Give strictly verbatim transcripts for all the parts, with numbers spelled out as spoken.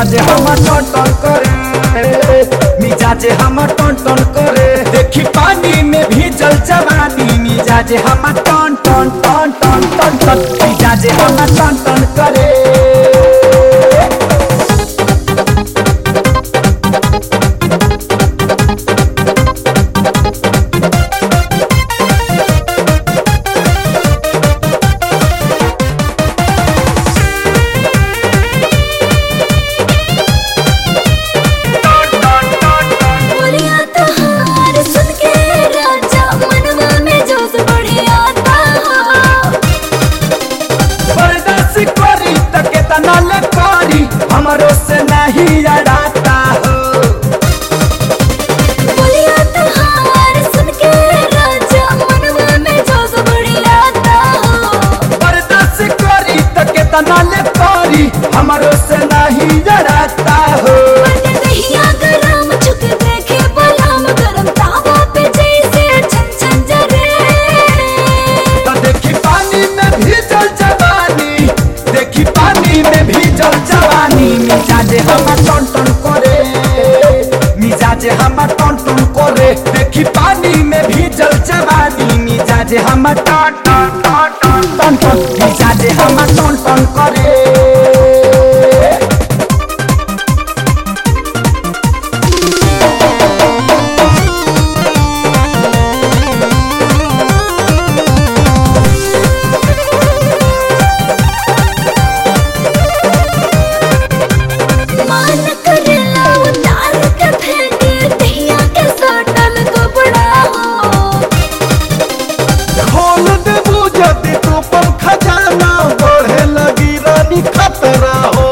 मिजाजे हमर टन टन करे, मिजाजे हमर टन टन करे। देखी पानी में भीजल जवानी, मिजाजे हमर टन टन टन टन टन टन, मिजाजे हमर टन टन करे। हमरो से नहीं अड़ाता हो बोलिया तुहार सुन के राजा मनवा में जोश बढ़ियाता हो। बर्दाश्त करी त केतना ले पारी, हमरो से नहीं अड़ाता हो। बटे दहिया गरम छुक देखे बलम गरम तावा पे जैसे छन छन जरे। तो देखी पानी में भीजल जवानी, देखी पानी में भीजल जवानी, मिजाजे हमर टन टन करे, मिजाजे हमर टन टन करे। देखी पानी में भीजल जवानी, मिजाजे हमर टन टन टन टन टन टन, मिजाजे हमर टन टन करे। मान करेला उतार के फेंके दहिया के सटल कपड़ा हो। खोल देबू जदि तू पल खजाना, बढ़े लगी रानी खतरा हो।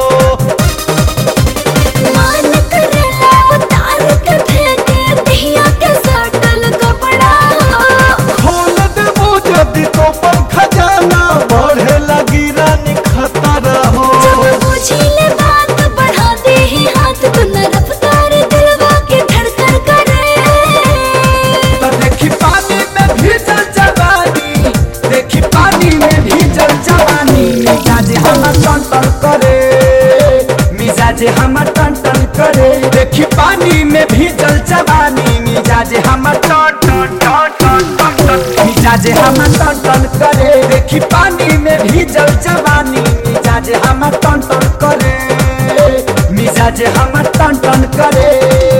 मान करेला उतार के फेंके दहिया के सटल कपड़ा हो। खोल देबू जदि तू पल खजाना, बढ़े लगी रानी खतरा हो। जब बुझिले बात बढ़ा दे ही हाथ तो न रफ्तार दिलवा के धड़कन करे। तो देखी पानी में भीजल जवानी, देखी पानी में भीजल जवानी, मिजाजे हमर टन टन करे, मिजाजे हमर टन टन करे। देखी पानी में भीजल जवानी, मिजाजे हमर टन टन टन टन टन टन, मिजाजे हमर टन टन करे। देखी पानी में भीजल जवानी, मिजाजे हमर टन टन करे, मिजाजे हमर टन टन करे।